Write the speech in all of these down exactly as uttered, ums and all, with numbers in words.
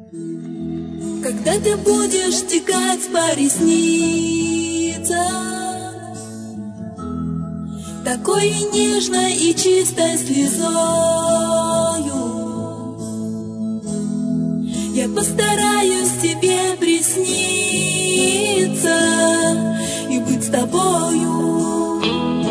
Когда ты будешь текать по ресницам, такой нежной и чистой слезою, я постараюсь тебе присниться и быть с тобою.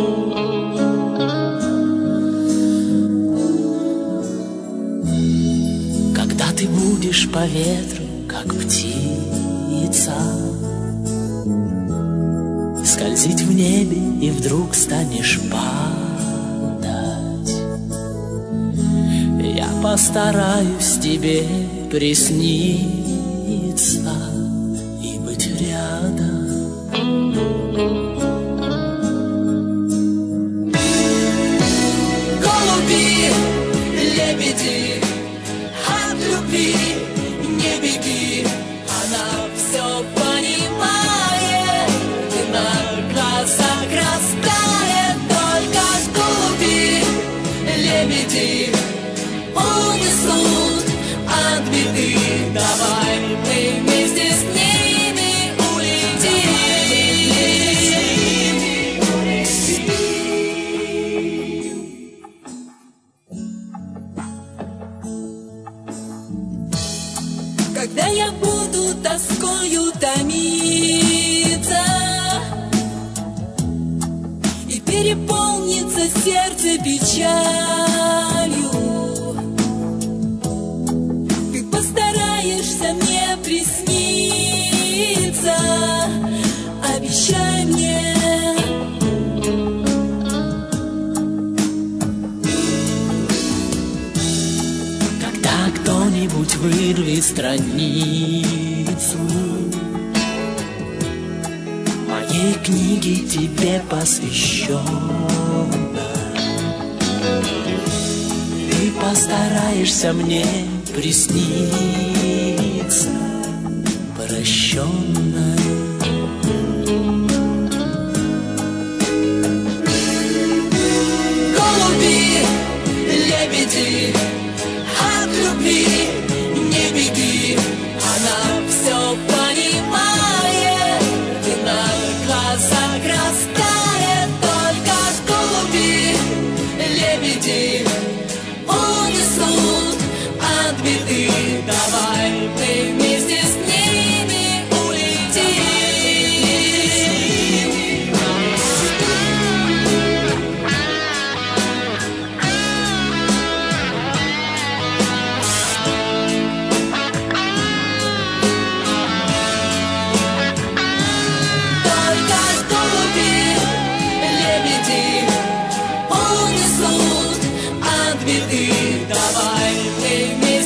Когда ты будешь по ветру, как птица, скользить в небе и вдруг станешь падать, я постараюсь тебе присниться и быть рядом. Голуби, лебеди, от любви не беги, она все понимает, и на глазах растает. Только голуби, лебеди унесут от беды. Давай мы вместе с ними улетим. Когда я буду тоскою томиться и переполнится сердце печалью, ты постараешься мне присниться, обещай мне. Когда кто-нибудь вырвет страницу моей книги, тебе посвященной, ты постараешься мне присниться прощенной. Голуби, лебеди, от любви не беги, она все понимает, и на глазах растает. Только голуби, лебеди унесут от беды. Давай мы вместе с ними улетим. Только голуби, лебеди унесут от беды. Давай мы вместе